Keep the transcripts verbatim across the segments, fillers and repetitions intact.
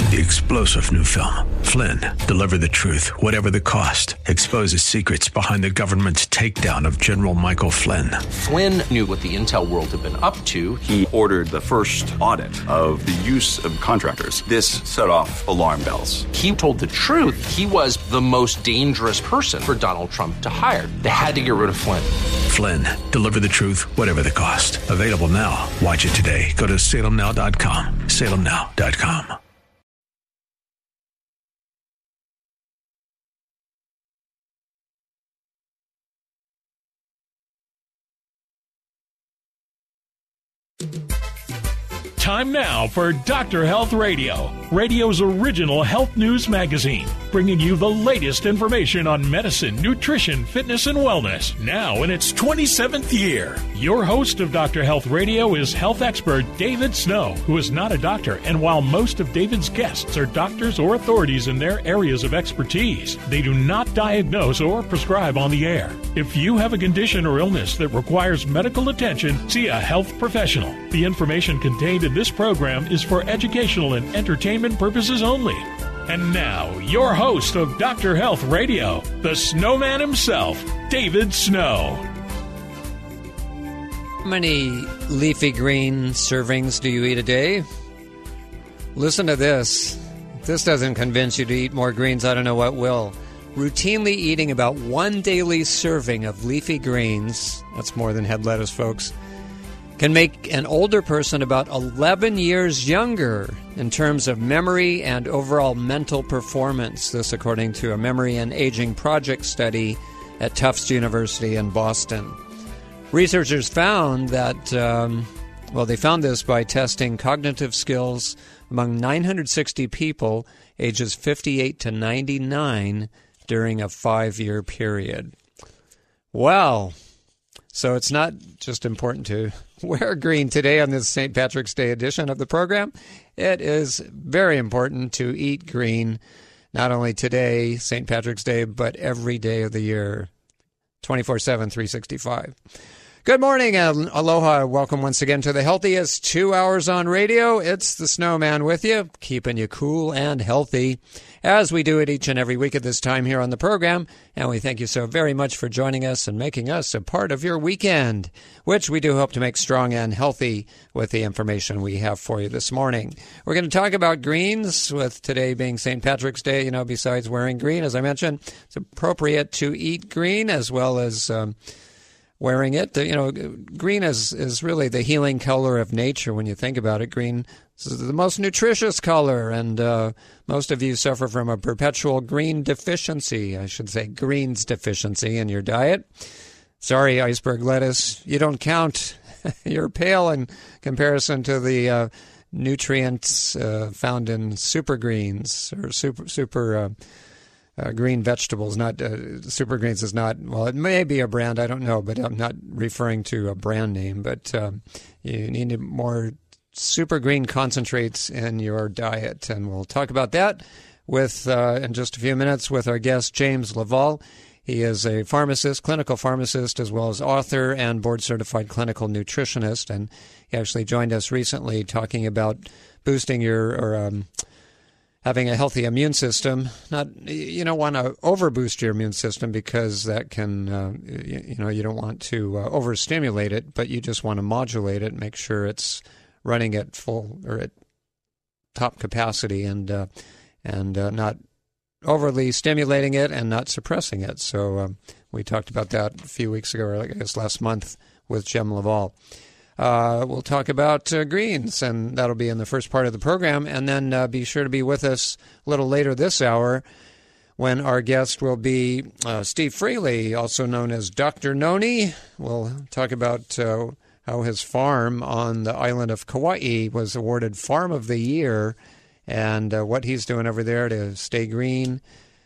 The explosive new film, Flynn, deliver the truth, whatever the cost, exposes secrets behind the government's takedown of General Michael Flynn. Flynn knew what the intel world had been up to. He ordered the first audit of the use of contractors. This set off alarm bells. He told the truth. He was the most dangerous person for Donald Trump to hire. They had to get rid of Flynn. Flynn, deliver the truth, whatever the cost. Available now. Watch it today. Go to salem now dot com. salem now dot com. Time now for Doctor Health Radio, radio's original health news magazine, bringing you the latest information on medicine, nutrition, fitness, and wellness. Now in its twenty-seventh year, your host of Doctor Health Radio is health expert David Snow, who is not a doctor, and while most of David's guests are doctors or authorities in their areas of expertise, they do not diagnose or prescribe on the air. If you have a condition or illness that requires medical attention, see a health professional. The information contained in this program is for educational and entertainment purposes only. And now, your host of Doctor Health Radio, the snowman himself, David Snow. How many leafy green servings do you eat a day? Listen to this. If this doesn't convince you to eat more greens, I don't know what will. Routinely eating about one daily serving of leafy greens, that's more than head lettuce, folks, can make an older person about eleven years younger in terms of memory and overall mental performance. This according to a Memory and Aging Project study at Tufts University in Boston. Researchers found that, um, well, they found this by testing cognitive skills among nine hundred sixty people ages fifty-eight to ninety-nine during a five-year period. Well, so it's not just important to wear green today on this Saint Patrick's Day edition of the program. It is very important to eat green, not only today, Saint Patrick's Day, but every day of the year, twenty-four seven, three sixty-five. Good morning, and aloha. Welcome once again to the healthiest two hours on radio. It's the Snowman with you, keeping you cool and healthy, as we do it each and every week at this time here on the program. And we thank you so very much for joining us and making us a part of your weekend, which we do hope to make strong and healthy with the information we have for you this morning. We're going to talk about greens, with today being Saint Patrick's Day. You know, besides wearing green, as I mentioned, it's appropriate to eat green as well as um, wearing it. You know, green is, is really the healing color of nature when you think about it. Green is the most nutritious color, and uh, most of you suffer from a perpetual green deficiency. I should say greens deficiency in your diet. Sorry, iceberg lettuce, you don't count. You're pale in comparison to the uh, nutrients uh, found in super greens or super super uh, uh, green vegetables. Not uh, super greens is not, well, it may be a brand, I don't know, but I'm not referring to a brand name. But um, you need more super green concentrates in your diet, and we'll talk about that with uh, in just a few minutes with our guest James Laval. He is a pharmacist, clinical pharmacist, as well as author and board-certified clinical nutritionist, and he actually joined us recently talking about boosting your or um, having a healthy immune system. Not you don't want to overboost your immune system because that can uh, you, you know you don't want to uh, overstimulate it, but you just want to modulate it, make sure it's running at full or at top capacity, and uh, and uh, not overly stimulating it and not suppressing it. So um, we talked about that a few weeks ago, or I guess last month, with Jem Laval. Uh, we'll talk about uh, greens, and that'll be in the first part of the program. And then uh, be sure to be with us a little later this hour when our guest will be uh, Steve Freely, also known as Doctor Noni. We'll talk about uh, how his farm on the island of Kauai was awarded Farm of the Year, and uh, what he's doing over there to stay green,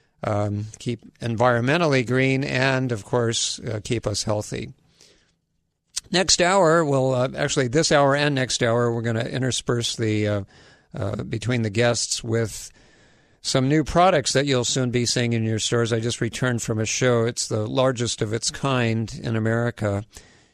um, keep environmentally green, and, of course, uh, keep us healthy. Next hour, we'll uh, actually this hour and next hour, we're going to intersperse the uh, uh, between the guests with some new products that you'll soon be seeing in your stores. I just returned from a show. It's the largest of its kind in America,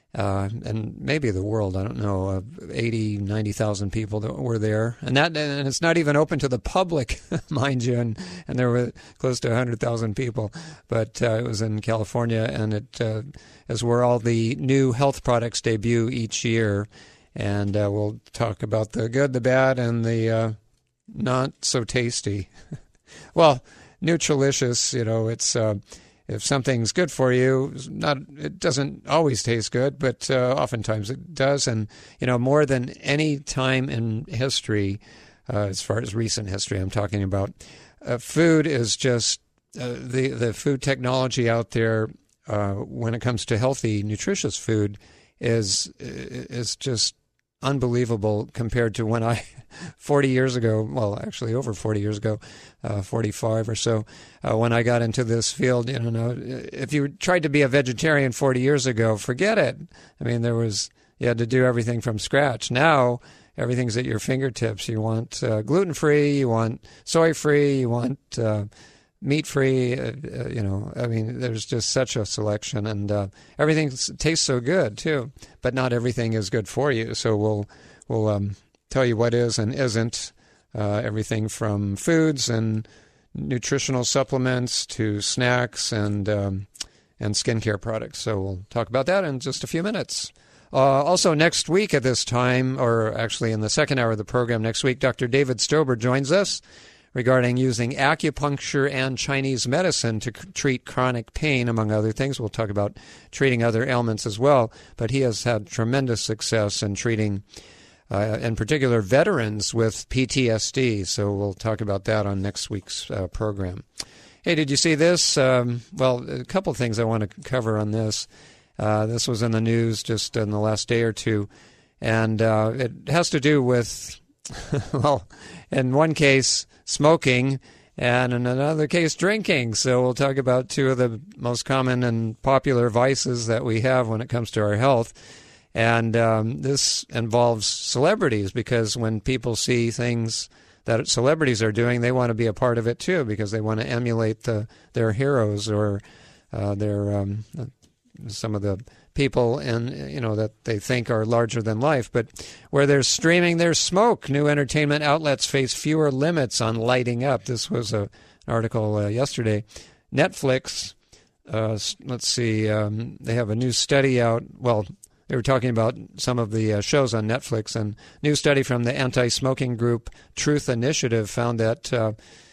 uh, and maybe the world, I don't know, uh, eighty, ninety thousand people that were there. And that and it's not even open to the public, mind you, and, and there were close to one hundred thousand people. But uh, it was in California, and it uh, is where all the new health products debut each year. And uh, we'll talk about the good, the bad, and the uh, not so tasty. Well, Nutralicious, you know, it's uh, if something's good for you, not it doesn't always taste good, but uh, oftentimes it does. And, you know, more than any time in history, uh, as far as recent history I'm talking about, uh, food is just uh, the, the food technology out there uh, when it comes to healthy, nutritious food is is just unbelievable compared to when I, forty years ago, well, actually over forty years ago, uh, forty-five or so, uh, when I got into this field, you know, if you tried to be a vegetarian forty years ago, forget it. I mean, there was, you had to do everything from scratch. Now, everything's at your fingertips. You want uh, gluten-free, you want soy-free, you want uh, meat-free, uh, uh, you know, I mean, there's just such a selection, and uh, everything tastes so good, too, but not everything is good for you, so we'll we'll um, tell you what is and isn't, uh, everything from foods and nutritional supplements to snacks and, um, and skincare products, so we'll talk about that in just a few minutes. Uh, also, next week at this time, or actually in the second hour of the program next week, Doctor David Stober joins us regarding using acupuncture and Chinese medicine to c- treat chronic pain, among other things. We'll talk about treating other ailments as well, but he has had tremendous success in treating, uh, in particular, veterans with P T S D, so we'll talk about that on next week's uh, program. Hey, did you see this? Um, well, a couple of things I want to cover on this. Uh, this was in the news just in the last day or two, and uh, it has to do with, well, in one case, smoking, and in another case, drinking. So we'll talk about two of the most common and popular vices that we have when it comes to our health. And um, this involves celebrities, because when people see things that celebrities are doing, they want to be a part of it too, because they want to emulate the, their heroes or uh, their um, some of the people in, you know, that they think are larger than life. But where there's streaming, there's smoke. New entertainment outlets face fewer limits on lighting up. This was a, an article uh, yesterday. Netflix, uh, let's see, um, they have a new study out. Well, they were talking about some of the uh, shows on Netflix, and a new study from the anti-smoking group Truth Initiative found that uh,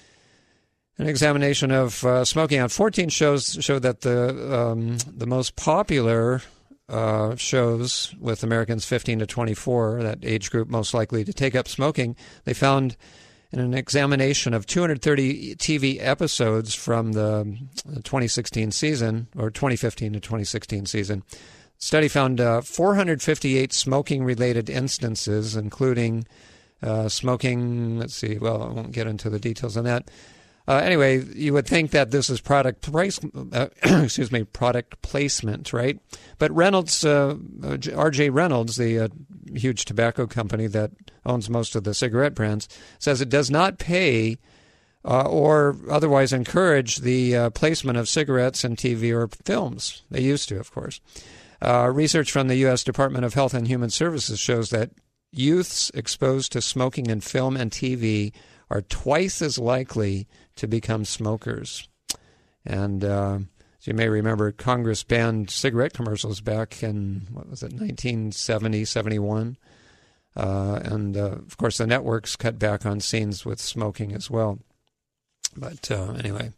an examination of uh, smoking on fourteen shows showed that the um, the most popular uh, shows with Americans fifteen to twenty-four, that age group most likely to take up smoking, they found in an examination of two hundred thirty T V episodes from the twenty sixteen season, or twenty fifteen to twenty sixteen season, study found uh, four hundred fifty-eight smoking-related instances, including uh, smoking, let's see, well, I won't get into the details on that. Uh, anyway, you would think that this is product price, uh, excuse me, product placement, right? But Reynolds, uh, R J Reynolds, the uh, huge tobacco company that owns most of the cigarette brands, says it does not pay uh, or otherwise encourage the uh, placement of cigarettes in T V or films. They used to, of course. Uh, research from the U S Department of Health and Human Services shows that youths exposed to smoking in film and T V are twice as likely to become smokers. And uh, as you may remember, Congress banned cigarette commercials back in, what was it, nineteen seventy, seventy-one. Uh, and, uh, of course, the networks cut back on scenes with smoking as well. But uh, anyway,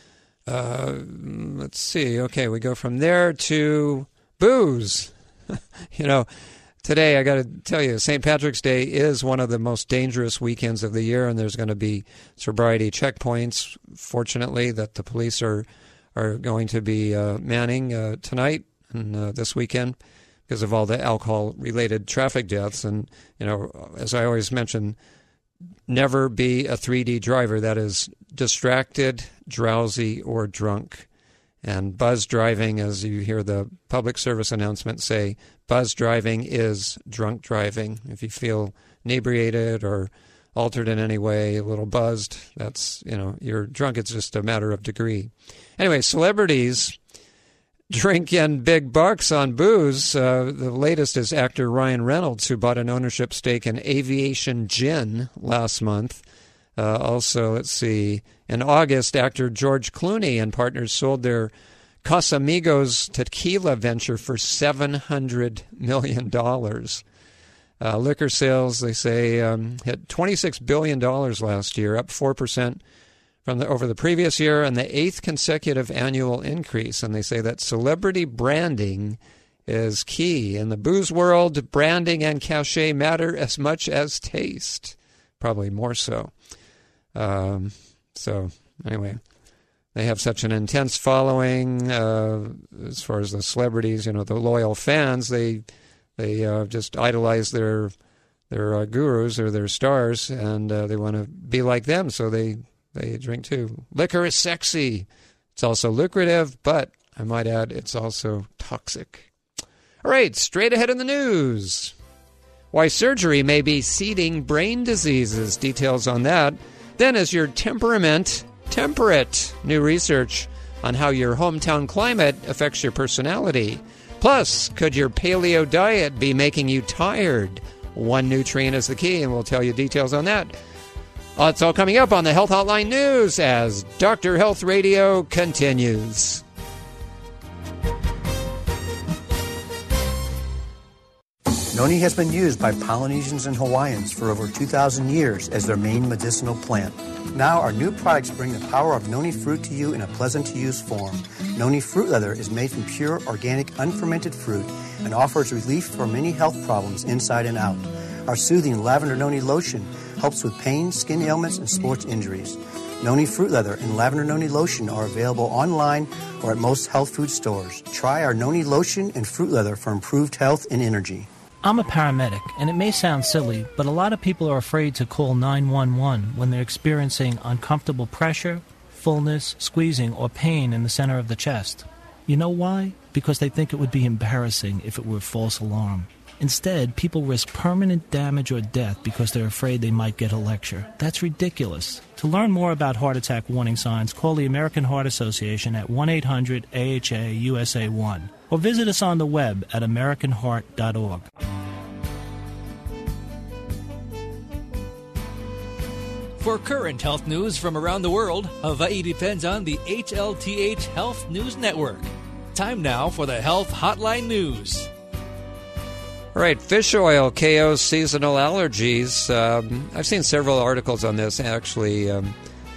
uh, let's see. Okay, we go from there to booze. You know, today, I got to tell you, Saint Patrick's Day is one of the most dangerous weekends of the year, and there's going to be sobriety checkpoints, fortunately, that the police are are going to be uh, manning uh, tonight and uh, this weekend because of all the alcohol-related traffic deaths. And, you know, as I always mention, never be a three D driver. That is distracted, drowsy, or drunk. And buzz driving, as you hear the public service announcement say, buzz driving is drunk driving. If you feel inebriated or altered in any way, a little buzzed, that's, you know, you're drunk. It's just a matter of degree. Anyway, celebrities drinking big bucks on booze. Uh, the latest is actor Ryan Reynolds, who bought an ownership stake in Aviation Gin last month. Uh, also, let's see, in August, actor George Clooney and partners sold their Casamigos tequila venture for seven hundred million dollars. Uh, liquor sales, they say, um, hit twenty-six billion dollars last year, up four percent from the, over the previous year, and the eighth consecutive annual increase. And they say that celebrity branding is key. In the booze world, branding and cachet matter as much as taste, probably more so. Um, so, anyway, they have such an intense following uh, as far as the celebrities, you know, the loyal fans. They they uh, just idolize their their uh, gurus or their stars, and uh, they want to be like them, so they, they drink too. Liquor is sexy. It's also lucrative, but I might add it's also toxic. All right, straight ahead in the news. Why surgery may be seeding brain diseases. Details on that. Then is your temperament temperate? New research on how your hometown climate affects your personality. Plus, could your paleo diet be making you tired? One nutrient is the key, and we'll tell you details on that. Uh, it's all coming up on the Health Hotline News as Doctor Health Radio continues. Noni has been used by Polynesians and Hawaiians for over two thousand years as their main medicinal plant. Now our new products bring the power of noni fruit to you in a pleasant-to-use form. Noni Fruit Leather is made from pure, organic, unfermented fruit and offers relief for many health problems inside and out. Our soothing Lavender Noni Lotion helps with pain, skin ailments, and sports injuries. Noni Fruit Leather and Lavender Noni Lotion are available online or at most health food stores. Try our Noni Lotion and Fruit Leather for improved health and energy. I'm a paramedic, and it may sound silly, but a lot of people are afraid to call nine one one when they're experiencing uncomfortable pressure, fullness, squeezing, or pain in the center of the chest. You know why? Because they think it would be embarrassing if it were a false alarm. Instead, people risk permanent damage or death because they're afraid they might get a lecture. That's ridiculous. To learn more about heart attack warning signs, call the American Heart Association at one eight hundred A H A U S A one or visit us on the web at american heart dot org. For current health news from around the world, Hawaii depends on the H L T H Health News Network. Time now for the Health Hotline News. All right, fish oil K Os seasonal allergies. Um, I've seen several articles on this, actually. Um,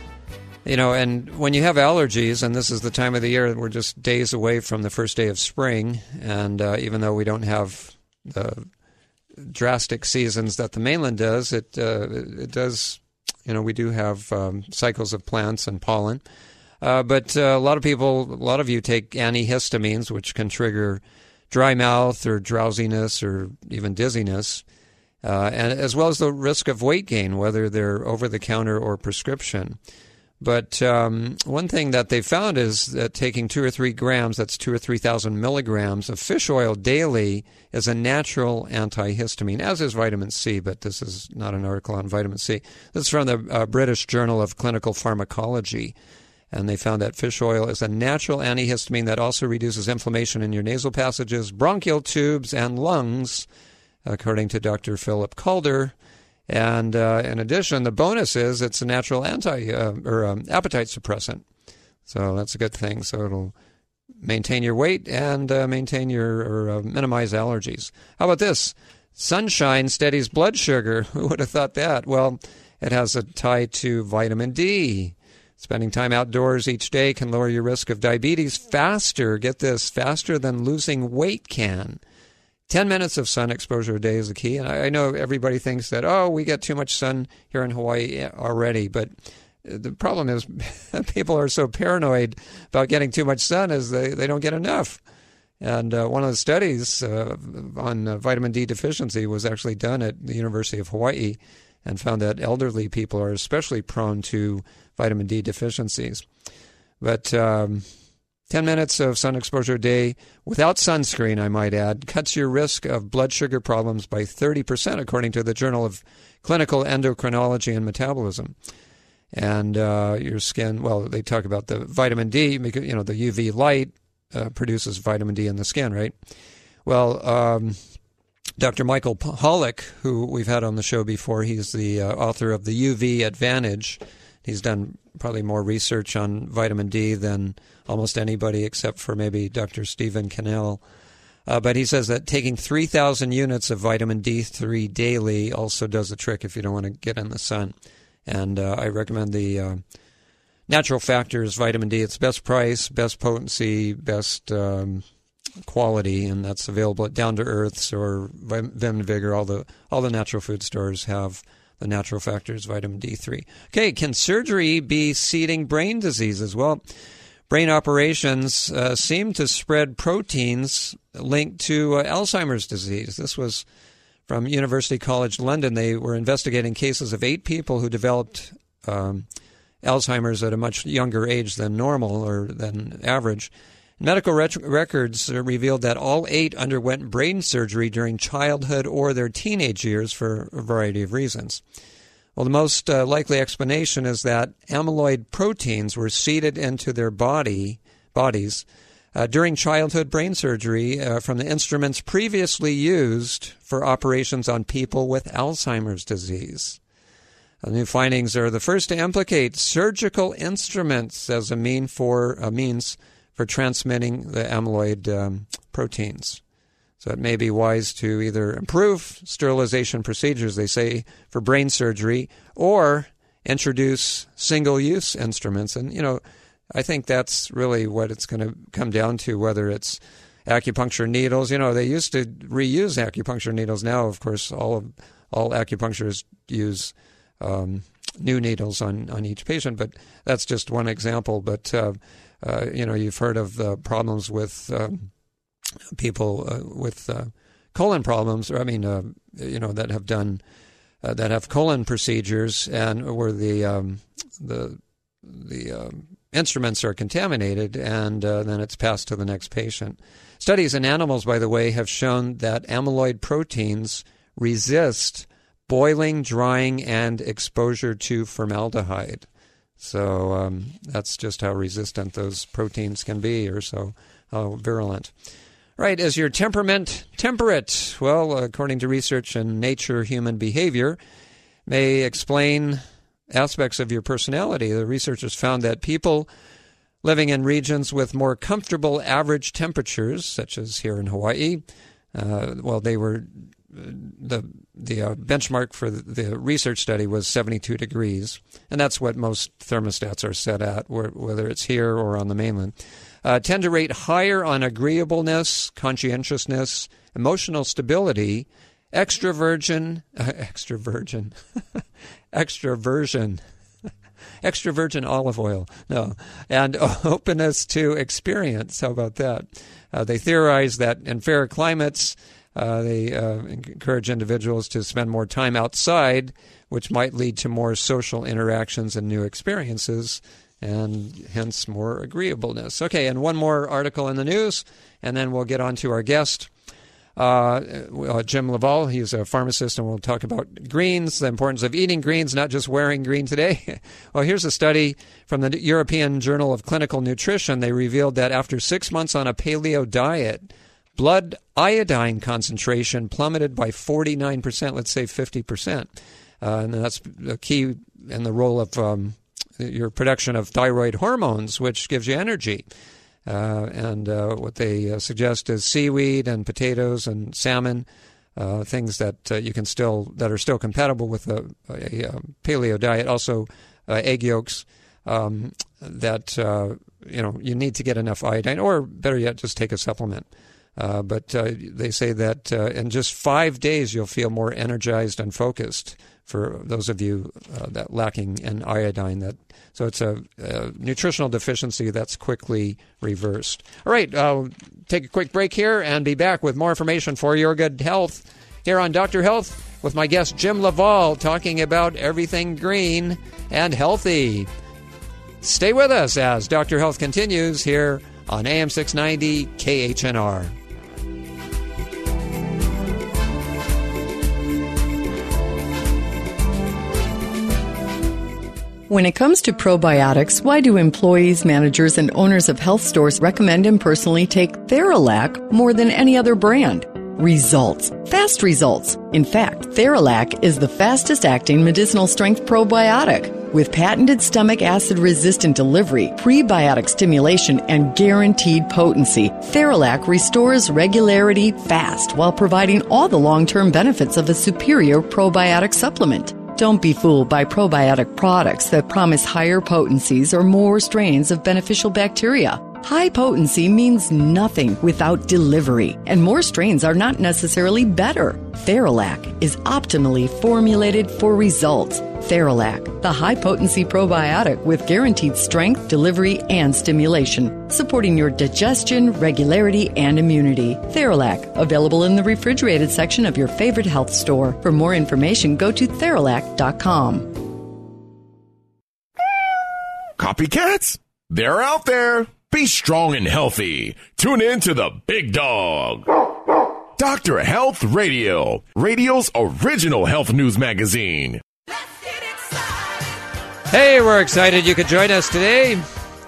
you know, and when you have allergies, and this is the time of the year, we're just days away from the first day of spring, and uh, even though we don't have the drastic seasons that the mainland does, it uh, it does, you know, we do have um, cycles of plants and pollen. Uh, but uh, a lot of people, a lot of you take antihistamines, which can trigger dry mouth or drowsiness or even dizziness, uh, and as well as the risk of weight gain, whether they're over-the-counter or prescription. But um, one thing that they found is that taking two or three grams, that's two or three thousand milligrams of fish oil daily, is a natural antihistamine, as is vitamin C, but this is not an article on vitamin C. This is from the uh, British Journal of Clinical Pharmacology. And they found that fish oil is a natural antihistamine that also reduces inflammation in your nasal passages, bronchial tubes, and lungs, according to Doctor Philip Calder. And uh, in addition, the bonus is it's a natural anti uh, or um, appetite suppressant. So that's a good thing. So it'll maintain your weight and uh, maintain your or uh, minimize allergies. How about this? Sunshine steadies blood sugar. Who would have thought that? Well, it has a tie to vitamin D. Spending time outdoors each day can lower your risk of diabetes faster, get this, faster than losing weight can. Ten minutes of sun exposure a day is the key. And I, I know everybody thinks that, oh, we get too much sun here in Hawaii already. But the problem is people are so paranoid about getting too much sun as they, they don't get enough. And uh, one of the studies uh, on uh, vitamin D deficiency was actually done at the University of Hawaii and found that elderly people are especially prone to vitamin D deficiencies. But um, ten minutes of sun exposure a day without sunscreen, I might add, cuts your risk of blood sugar problems by thirty percent, according to the Journal of Clinical Endocrinology and Metabolism. And uh, your skin, well, they talk about the vitamin D, you know, the U V light uh, produces vitamin D in the skin, right? Well, um, Doctor Michael Holick, who we've had on the show before, he's the uh, author of the U V Advantage. He's done probably more research on vitamin D than almost anybody except for maybe Doctor Stephen Cannell. Uh, but he says that taking three thousand units of vitamin D three daily also does the trick if you don't want to get in the sun. And uh, I recommend the uh, Natural Factors Vitamin D. It's best price, best potency, best um, quality, and that's available at Down to Earth's or Vim Vigor. All the all the natural food stores have the Natural Factors Vitamin D three. Okay, can surgery be seeding brain diseases? Well, brain operations uh, seem to spread proteins linked to uh, Alzheimer's disease. This was from University College London. They were investigating cases of eight people who developed um, Alzheimer's at a much younger age than normal or than average. Medical rec- records revealed that all eight underwent brain surgery during childhood or their teenage years for a variety of reasons. Well, the most uh, likely explanation is that amyloid proteins were seeded into their body bodies uh, during childhood brain surgery uh, from the instruments previously used for operations on people with Alzheimer's disease. The new findings are the first to implicate surgical instruments as a mean for a means for transmitting the amyloid um, proteins. So it may be wise to either improve sterilization procedures, they say, for brain surgery, or introduce single-use instruments. And, you know, I think that's really what it's going to come down to, whether it's acupuncture needles. You know, they used to reuse acupuncture needles. Now, of course, all of all acupuncturists use um, new needles on, on each patient, but that's just one example. But, uh, uh, you know, you've heard of the problems with um, people uh, with uh, colon problems, or I mean, uh, you know, that have done, uh, that have colon procedures and where the, um, the, the um, instruments are contaminated and uh, then it's passed to the next patient. Studies in animals, by the way, have shown that amyloid proteins resist boiling, drying, and exposure to formaldehyde. So um, that's just how resistant those proteins can be, or so how virulent. Right, is your temperament temperate? Well, according to research in Nature Human Behavior, may explain aspects of your personality. The researchers found that people living in regions with more comfortable average temperatures, such as here in Hawaii, uh, well, they were the the uh, benchmark for the, the research study was seventy-two degrees, and that's what most thermostats are set at, whether it's here or on the mainland. Uh, tend to rate higher on agreeableness, conscientiousness, emotional stability, extroversion, uh, extroversion, extroversion, extra virgin olive oil, no, and openness to experience. How about that? Uh, they theorize that in fair climates, uh, they uh, encourage individuals to spend more time outside, which might lead to more social interactions and new experiences, and hence more agreeableness. Okay, and one more article in the news, and then we'll get on to our guest, uh, uh, Jim LaValle. He's a pharmacist, and we'll talk about greens, the importance of eating greens, not just wearing green today. Well, here's a study from the European Journal of Clinical Nutrition. They revealed that after six months on a paleo diet, blood iodine concentration plummeted by forty-nine percent, let's say fifty percent. Uh, and that's the key in the role of um, your production of thyroid hormones, which gives you energy. Uh, and uh, what they uh, suggest is seaweed and potatoes and salmon, uh, things that uh, you can still that are still compatible with a, a, a paleo diet. Also, uh, egg yolks um, that uh, you know you need to get enough iodine, or better yet, just take a supplement. Uh, but uh, they say that uh, in just five days you'll feel more energized and focused. For those of you uh, that lacking in iodine, that so it's a, a nutritional deficiency that's quickly reversed. All right, I'll take a quick break here and be back with more information for your good health here on Doctor Health with my guest Jim LaValle, talking about everything green and healthy. Stay with us as Doctor Health continues here on A M six ninety K H N R. When it comes to probiotics, why do employees, managers, and owners of health stores recommend and personally take Theralac more than any other brand? Results. Fast results. In fact, Theralac is the fastest acting medicinal strength probiotic. With patented stomach acid resistant delivery, prebiotic stimulation, and guaranteed potency, Theralac restores regularity fast while providing all the long-term benefits of a superior probiotic supplement. Don't be fooled by probiotic products that promise higher potencies or more strains of beneficial bacteria. High potency means nothing without delivery, and more strains are not necessarily better. Theralac is optimally formulated for results. Theralac, the high-potency probiotic with guaranteed strength, delivery, and stimulation, supporting your digestion, regularity, and immunity. Theralac, available in the refrigerated section of your favorite health store. For more information, go to Theralac dot com. Copycats? They're out there. Be strong and healthy. Tune in to the Big Dog. Doctor Health Radio, radio's original health news magazine. Hey, we're excited you could join us today.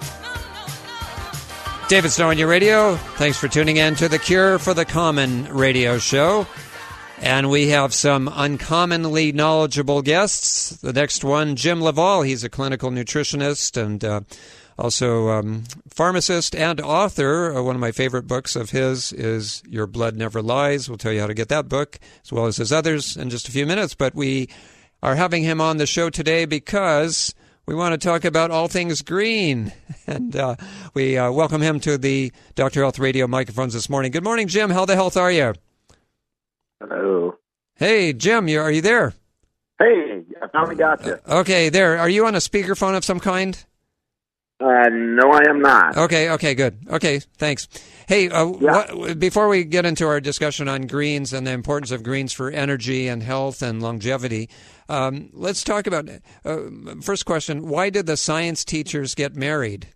David Snow on your radio. Thanks for tuning in to the Cure for the Common radio show. And we have some uncommonly knowledgeable guests. The next one, Jim Laval. He's a clinical nutritionist and uh, also um, pharmacist and author. Uh, one of my favorite books of his is Your Blood Never Lies. We'll tell you how to get that book, as well as his others, in just a few minutes. But we are having him on the show today because we want to talk about all things green. And uh, we uh, welcome him to the Doctor Health Radio microphones this morning. Good morning, Jim. How the health are you? Hello. Hey, Jim, you, are you there? Hey, I finally got you. Uh, okay, there. Are you on a speakerphone of some kind? Uh, no, I am not. Okay, okay, good. Okay, thanks. Hey, uh, yeah. what, before we get into our discussion on greens and the importance of greens for energy and health and longevity, um, let's talk about, uh, first question, why did the science teachers get married?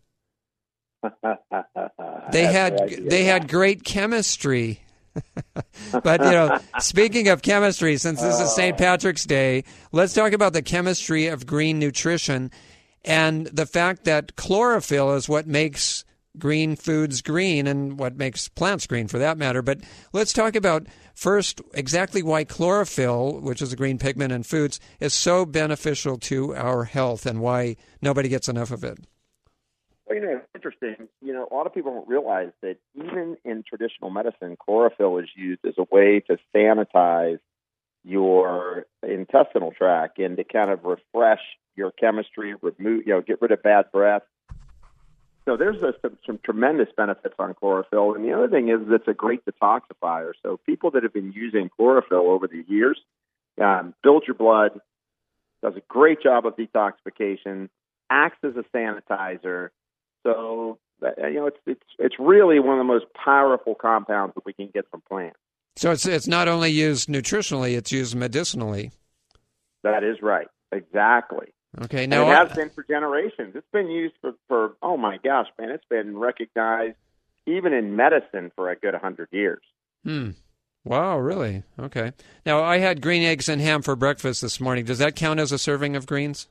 They had they had great chemistry. But, you know, speaking of chemistry, since this is Saint Patrick's Day, let's talk about the chemistry of green nutrition and the fact that chlorophyll is what makes green foods green and what makes plants green, for that matter. But let's talk about first exactly why chlorophyll, which is a green pigment in foods, is so beneficial to our health and why nobody gets enough of it. Well, you know, it's interesting. You know, a lot of people don't realize that even in traditional medicine, chlorophyll is used as a way to sanitize your intestinal tract and to kind of refresh your chemistry, remove, you know, get rid of bad breath. So there's a, some, some tremendous benefits on chlorophyll. And the other thing is it's a great detoxifier. So people that have been using chlorophyll over the years, um, builds your blood, does a great job of detoxification, acts as a sanitizer. So, you know, it's it's it's really one of the most powerful compounds that we can get from plants. So it's it's not only used nutritionally, it's used medicinally. That is right. Exactly. Okay. Now and it has been for generations. It's been used for, for, oh, my gosh, man, it's been recognized even in medicine for a good one hundred years. Hmm. Wow, really? Okay. Now, I had green eggs and ham for breakfast this morning. Does that count as a serving of greens?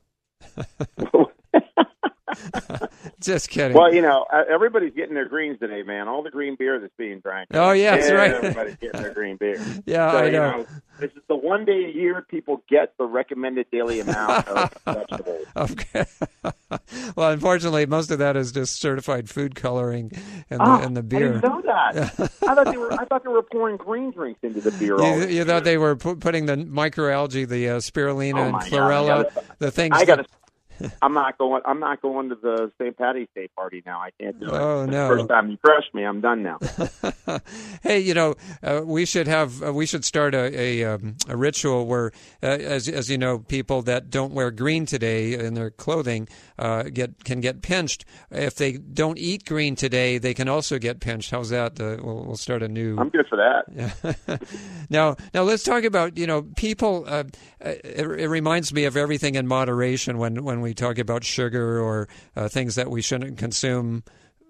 Just kidding. Well, you know, everybody's getting their greens today, man. All the green beer that's being drank. Oh, yeah, that's right. Everybody's getting their green beer. Yeah, so, I know. You know. This is the one day a year people get the recommended daily amount of vegetables. Okay. Well, unfortunately, most of that is just certified food coloring in the, oh, in the beer. I didn't know that. I thought they were. I thought they were pouring green drinks into the beer. You, all you year. thought they were pu- putting the microalgae, the uh, spirulina oh and my chlorella, God, gotta, the things. I got that, to. I'm not going. I'm not going to the Saint Patty's Day party now. I can't do it. Oh no! First time you crushed me, I'm done now. Hey, you know, uh, we should have. Uh, we should start a a, um, a ritual where, uh, as as you know, people that don't wear green today in their clothing uh, get can get pinched. If they don't eat green today, they can also get pinched. How's that? Uh, we'll, we'll start a new. I'm good for that. now, now let's talk about you know people. Uh, it, it reminds me of everything in moderation when when we talk about sugar or uh, things that we shouldn't consume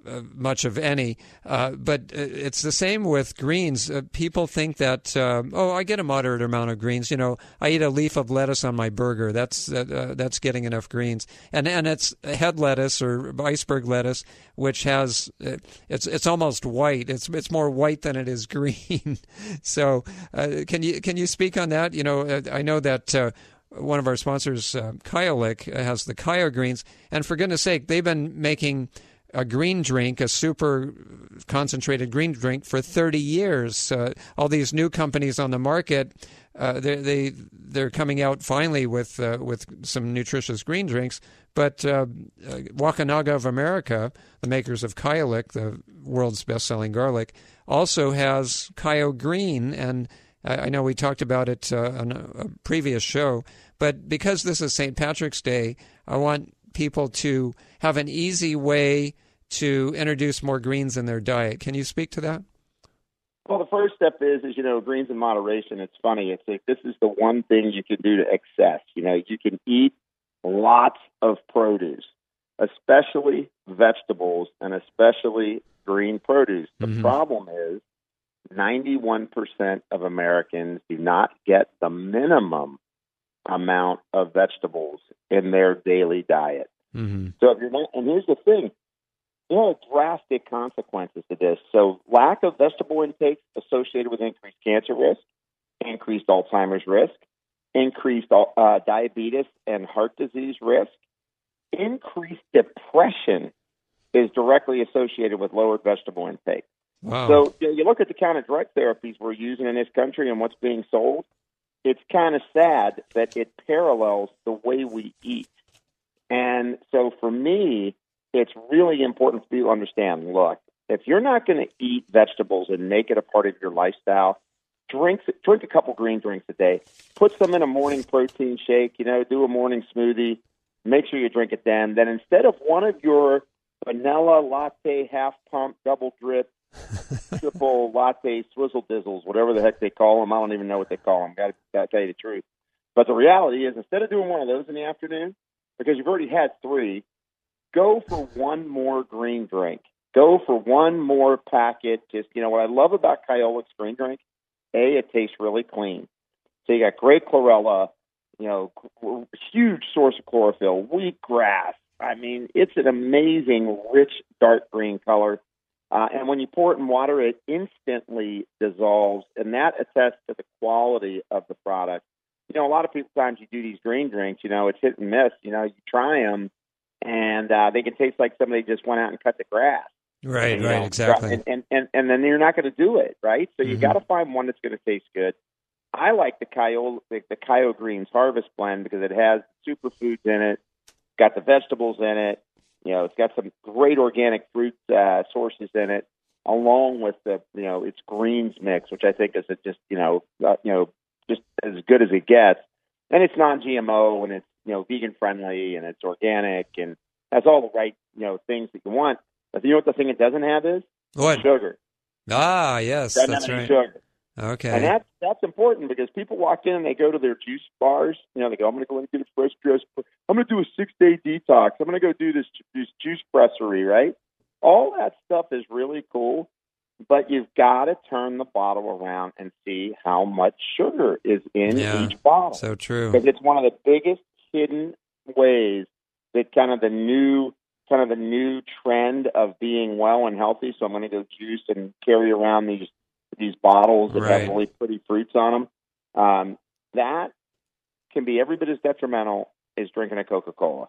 uh, much of any. Uh, but it's the same with greens. Uh, people think that, uh, oh, I get a moderate amount of greens. You know, I eat a leaf of lettuce on my burger. That's uh, that's getting enough greens. And and it's head lettuce or iceberg lettuce, which has uh, it's it's almost white. It's it's more white than it is green. So uh, can you can you speak on that? You know, uh, I know that. Uh, One of our sponsors, uh, Kyolic, has the Kyo Greens, and for goodness sake, they've been making a green drink, a super concentrated green drink, for thirty years. Uh, all these new companies on the market, uh, they they they're coming out finally with uh, with some nutritious green drinks. But uh, uh, Wakanaga of America, the makers of Kyolic, the world's best-selling garlic, also has Kyo Green, and I know we talked about it uh, on a previous show, but because this is Saint Patrick's Day, I want people to have an easy way to introduce more greens in their diet. Can you speak to that? Well, the first step is, is you know, greens in moderation. It's funny. It's like this is the one thing you can do to excess. You know, you can eat lots of produce, especially vegetables and especially green produce. The mm-hmm. problem is, ninety-one percent of Americans do not get the minimum amount of vegetables in their daily diet. Mm-hmm. So if you're not, and here's the thing, there are drastic consequences to this. So lack of vegetable intake associated with increased cancer risk, increased Alzheimer's risk, increased uh, diabetes and heart disease risk, increased depression is directly associated with lowered vegetable intake. Wow. So you, know, you look at the kind of drug therapies we're using in this country and what's being sold, it's kind of sad that it parallels the way we eat. And so for me, it's really important for people to understand, look, if you're not going to eat vegetables and make it a part of your lifestyle, drink, drink a couple green drinks a day. Put some in a morning protein shake, you know, do a morning smoothie. Make sure you drink it then. Then instead of one of your vanilla latte, half pump, double drip, triple latte swizzle dizzles, whatever the heck they call them. I don't even know what they call them. Got to tell you the truth. But the reality is, instead of doing one of those in the afternoon, because you've already had three, go for one more green drink. Go for one more packet. Just, you know, what I love about Kyolic's green drink, A, it tastes really clean. So you got great chlorella, you know, huge source of chlorophyll, wheatgrass. I mean, it's an amazing, rich, dark green color. Uh, and when you pour it in water, it instantly dissolves, and that attests to the quality of the product. You know, a lot of people, times you do these green drinks, you know, it's hit and miss. You know, you try them, and uh, they can taste like somebody just went out and cut the grass. Right, and, right, know, exactly. And, and, and, and then you're not going to do it, right? So you mm-hmm. got to find one that's going to taste good. I like the Kyo, the, the Kyo Greens Harvest Blend because it has superfoods in it, got the vegetables in it. You know, it's got some great organic fruit uh, sources in it, along with the, you know, its greens mix, which I think is a just, you know, uh, you know, just as good as it gets. And it's non-G M O, and it's, you know, vegan friendly, and it's organic, and has all the right, you know, things that you want. But you know what the thing it doesn't have is? What? Sugar. Ah, yes, doesn't that's have any right. Sugar. Okay. And that's that's important because people walk in and they go to their juice bars. You know, they go, I'm going to go in and get a fresh juice. I'm going to do a six-day detox. I'm going to go do this, this juice pressery, right? All that stuff is really cool, but you've got to turn the bottle around and see how much sugar is in yeah, each bottle. So true. Because it's one of the biggest hidden ways that kind of the new kind of the new trend of being well and healthy. So I'm going to go juice and carry around these these bottles that right. have really pretty fruits on them. Um, that can be every bit as detrimental as drinking a Coca-Cola.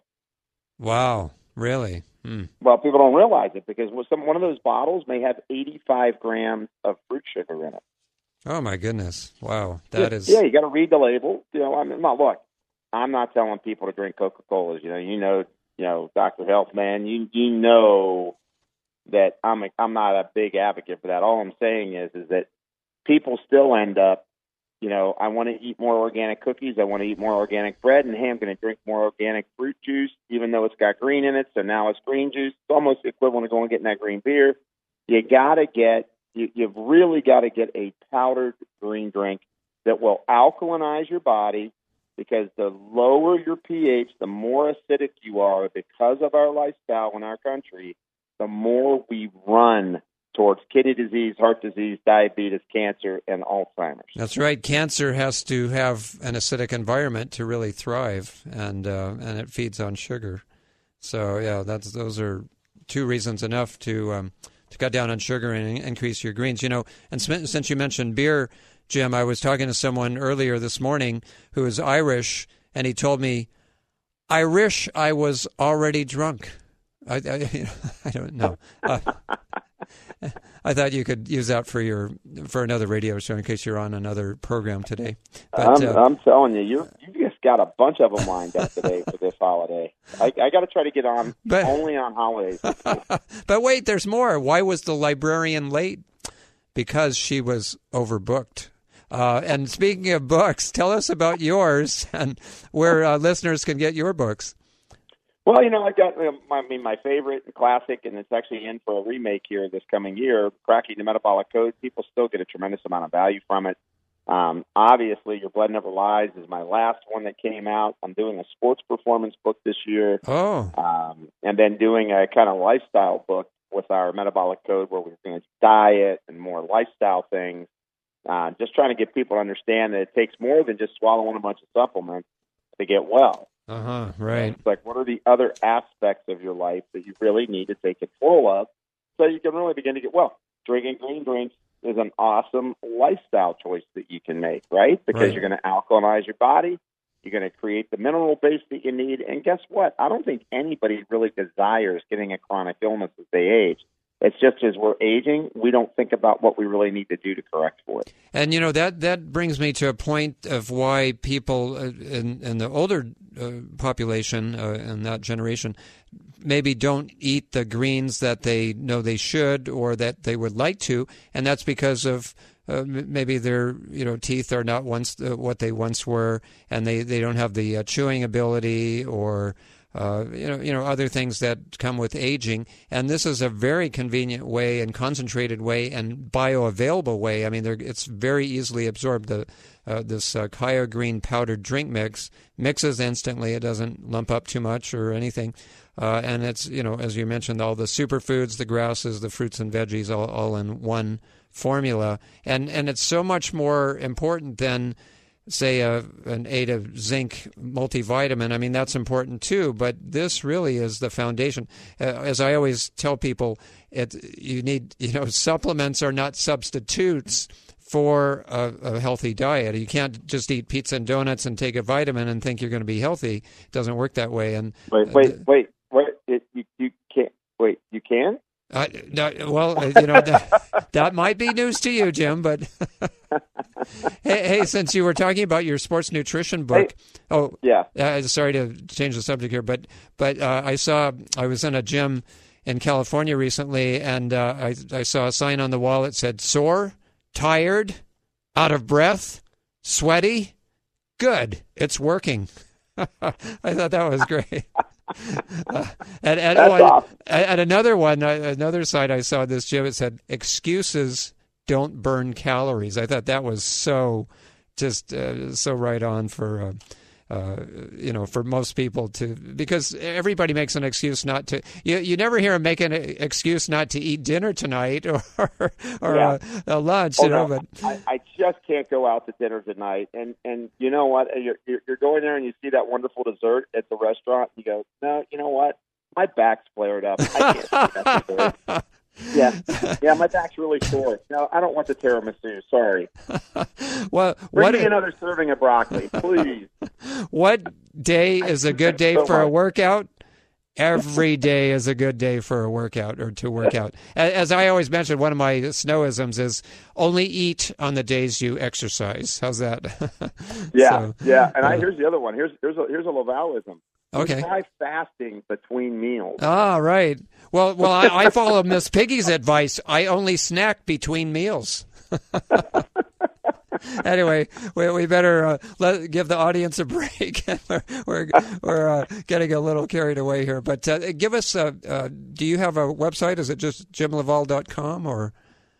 Wow, really? Hmm. Well, people don't realize it because some one of those bottles may have eighty-five grams of fruit sugar in it. Oh my goodness! Wow, that yeah, is. Yeah, you got to read the label. You know, I mean, not look. I'm not telling people to drink Coca-Colas. You know, you know, you know, Doctor Health, man. You you know that I'm a, I'm not a big advocate for that. All I'm saying is is that people still end up. You know, I want to eat more organic cookies. I want to eat more organic bread. And hey, I'm going to drink more organic fruit juice, even though it's got green in it. So now it's green juice. It's almost equivalent to going and getting that green beer. You got to get, you, you've really got to get a powdered green drink that will alkalinize your body because the lower your pH, the more acidic you are because of our lifestyle in our country, the more we run towards kidney disease, heart disease, diabetes, cancer, and Alzheimer's. That's right. Cancer has to have an acidic environment to really thrive, and uh, and it feeds on sugar. So yeah, that's those are two reasons enough to um, to cut down on sugar and increase your greens. You know, and since you mentioned beer, Jim, I was talking to someone earlier this morning who is Irish, and he told me, "I wish I was already drunk." I I, I don't know. Uh, I thought you could use that for your for another radio show in case you're on another program today. But, I'm, uh, I'm telling you, you you just got a bunch of them lined up today for this holiday. I, I got to try to get on but, only on holidays. But wait, there's more. Why was the librarian late? Because she was overbooked. Uh, and speaking of books, tell us about yours and where uh, listeners can get your books. Well, you know, I got, I mean, my favorite classic, and it's actually in for a remake here this coming year, Cracking the Metabolic Code. People still get a tremendous amount of value from it. Um, obviously, Your Blood Never Lies is my last one that came out. I'm doing a sports performance book this year. Oh. Um, and then doing a kind of lifestyle book with our Metabolic Code where we're going to diet and more lifestyle things. Uh, just trying to get people to understand that it takes more than just swallowing a bunch of supplements to get well. Uh-huh, right. It's like, what are the other aspects of your life that you really need to take control of so you can really begin to get well? Drinking green drinks is an awesome lifestyle choice that you can make, right? Because right. you're going to alkalinize your body. You're going to create the mineral base that you need. And guess what? I don't think anybody really desires getting a chronic illness as they age. It's just as we're aging, we don't think about what we really need to do to correct for it. And, you know, that, that brings me to a point of why people in, in the older uh, population uh, in that generation maybe don't eat the greens that they know they should or that they would like to, and that's because of uh, maybe their you know teeth are not once uh, what they once were, and they, they don't have the uh, chewing ability or Uh, you know, you know, other things that come with aging, and this is a very convenient way and concentrated way and bioavailable way. I mean, it's very easily absorbed. The uh, this uh, Kaya Green powdered drink mix mixes instantly. It doesn't lump up too much or anything, uh, and it's you know, as you mentioned, all the superfoods, the grasses, the fruits and veggies, all, all in one formula, and and it's so much more important than, say, a, an eight of zinc multivitamin. I mean, that's important too, but this really is the foundation. Uh, as I always tell people, it you need, you know, supplements are not substitutes for a, a healthy diet. You can't just eat pizza and donuts and take a vitamin and think you're going to be healthy. It doesn't work that way. And wait, wait, uh, wait, wait, it, you, you can't, wait, you can? Uh, no, well, you know, that, that might be news to you, Jim, but hey, hey, since you were talking about your sports nutrition book, hey, oh, yeah, uh, sorry to change the subject here, but but uh, I saw, I was in a gym in California recently, and uh, I, I saw a sign on the wall that said, sore, tired, out of breath, sweaty, good, it's working. I thought that was great. Uh, and, and That's one, awesome. At another one, another site I saw this, Jim, it said, excuses don't burn calories. I thought that was so, just uh, so right on for, uh, uh, you know, for most people to, because everybody makes an excuse not to, you, you never hear them make an excuse not to eat dinner tonight or or yeah. a, a lunch, oh, you know, no, but I, I just can't go out to dinner tonight. And, and you know what? You're, you're going there and you see that wonderful dessert at the restaurant. And you go, no, you know what? My back's flared up. I can't eat that dessert. Yeah, yeah, my back's really sore. No, I don't want the tiramisu. Sorry. Well, bring what me a, another serving of broccoli, please. What day is a good day so for much. a workout? Every day is a good day for a workout or to work out. As I always mention, one of my snowisms is only eat on the days you exercise. How's that? Yeah, so, yeah. And uh, I, here's the other one. Here's here's a, here's a Lavallism. Okay. Try fasting between meals. Ah, right. Well, well, I, I follow Miss Piggy's advice. I only snack between meals. Anyway, we, we better uh, let give the audience a break. we're we're, we're uh, getting a little carried away here. But uh, give us, uh, uh, do you have a website? Is it just jim laval dot com or?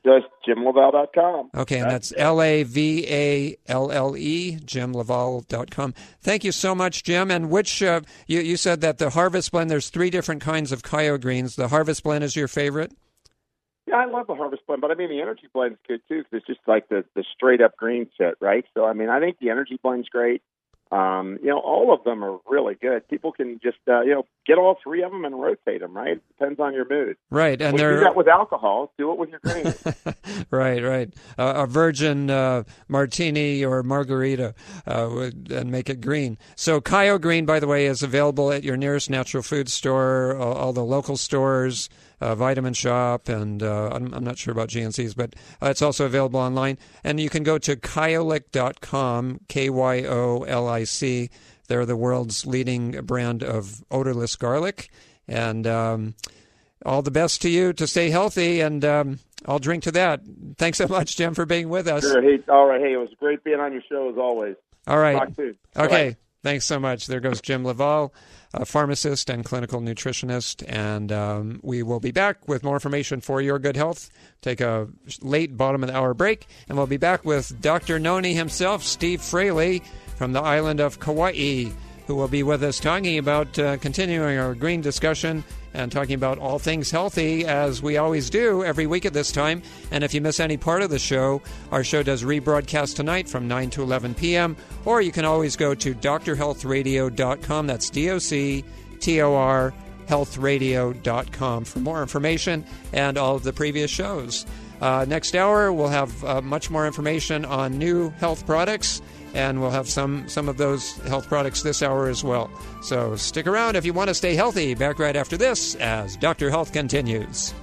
Just jim lavelle dot com. Okay, and that's L A V A L L E, jim lavelle dot com. Thank you so much, Jim. And which, uh, you, you said that the Harvest Blend, there's three different kinds of Kyo Greens. The Harvest Blend is your favorite? Yeah, I love the Harvest Blend, but I mean, the Energy Blend's good too, because it's just like the, the straight-up green set, right? So, I mean, I think the Energy Blend's great. Um, you know, all of them are really good. People can just, uh, you know, get all three of them and rotate them, right? It depends on your mood. Right. And we they're... do that with alcohol. Do it with your green. Right, right. Uh, a virgin uh, martini or margarita uh, would, and make it green. So Kyo Green, by the way, is available at your nearest natural food store, all, all the local stores, uh, Vitamin Shop, and uh, I'm, I'm not sure about G N C's, but uh, it's also available online. And you can go to kyolic dot com, K Y O L I C. They're the world's leading brand of odorless garlic. And um, all the best to you to stay healthy, and um, I'll drink to that. Thanks so much, Jim, for being with us. Sure. Hey, all right. Hey, it was great being on your show as always. All right. Talk soon. Okay. Bye. Thanks so much. There goes Jim Lavelle, a pharmacist and clinical nutritionist, and um, we will be back with more information for your good health. Take a late bottom of the hour break, and we'll be back with Doctor Noni himself, Steve Fraley, from the island of Kauai, who will be with us talking about uh, continuing our green discussion and talking about all things healthy, as we always do every week at this time. And if you miss any part of the show, our show does rebroadcast tonight from nine to eleven p.m., or you can always go to d r health radio dot com. That's D O C T O R health radio dot com for more information and all of the previous shows. Uh, next hour, we'll have uh, much more information on new health products, and we'll have some, some of those health products this hour as well. So stick around if you want to stay healthy. Back right after this as Doctor Health continues.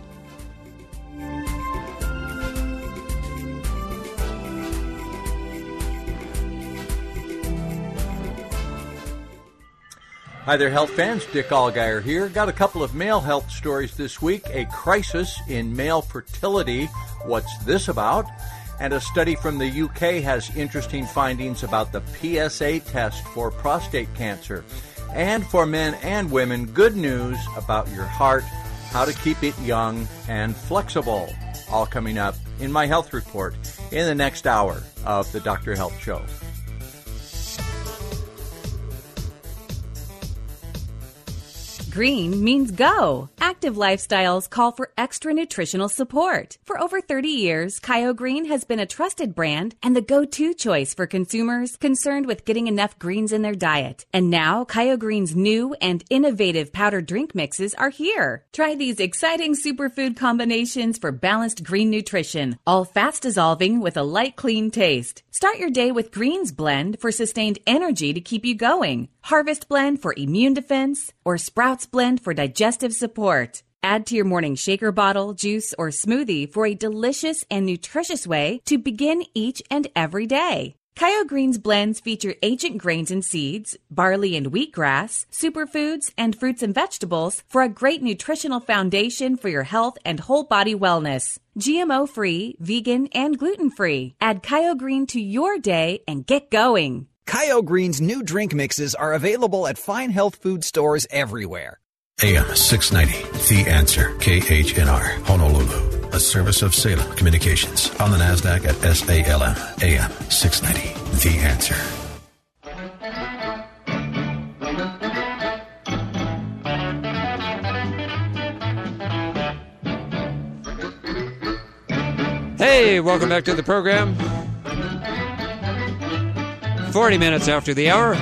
Hi there, health fans. Dick Allgaier here. Got a couple of male health stories this week. A crisis in male fertility. What's this about? And a study from the U K has interesting findings about the P S A test for prostate cancer. And for men and women, good news about your heart, how to keep it young and flexible. All coming up in my health report in the next hour of the Doctor Health Show. Green means go. Active lifestyles call for extra nutritional support. For over thirty years, Kyo Green has been a trusted brand and the go-to choice for consumers concerned with getting enough greens in their diet. And now, Kyo Green's new and innovative powdered drink mixes are here. Try these exciting superfood combinations for balanced green nutrition, all fast-dissolving with a light, clean taste. Start your day with Greens Blend for sustained energy to keep you going, Harvest Blend for immune defense, or Sprouts Blend for digestive support. Add to your morning shaker bottle, juice, or smoothie for a delicious and nutritious way to begin each and every day. Kyo Greens blends feature ancient grains and seeds, barley and wheatgrass, superfoods, and fruits and vegetables for a great nutritional foundation for your health and whole body wellness. G M O-free, vegan, and gluten-free. Add Kyo Green to your day and get going. Kyo Green's new drink mixes are available at fine health food stores everywhere. A M six ninety, The Answer, K H N R, Honolulu, a service of Salem Communications, on the NASDAQ at S A L M, A M six ninety, The Answer. Hey, welcome back to the program. forty minutes after the hour.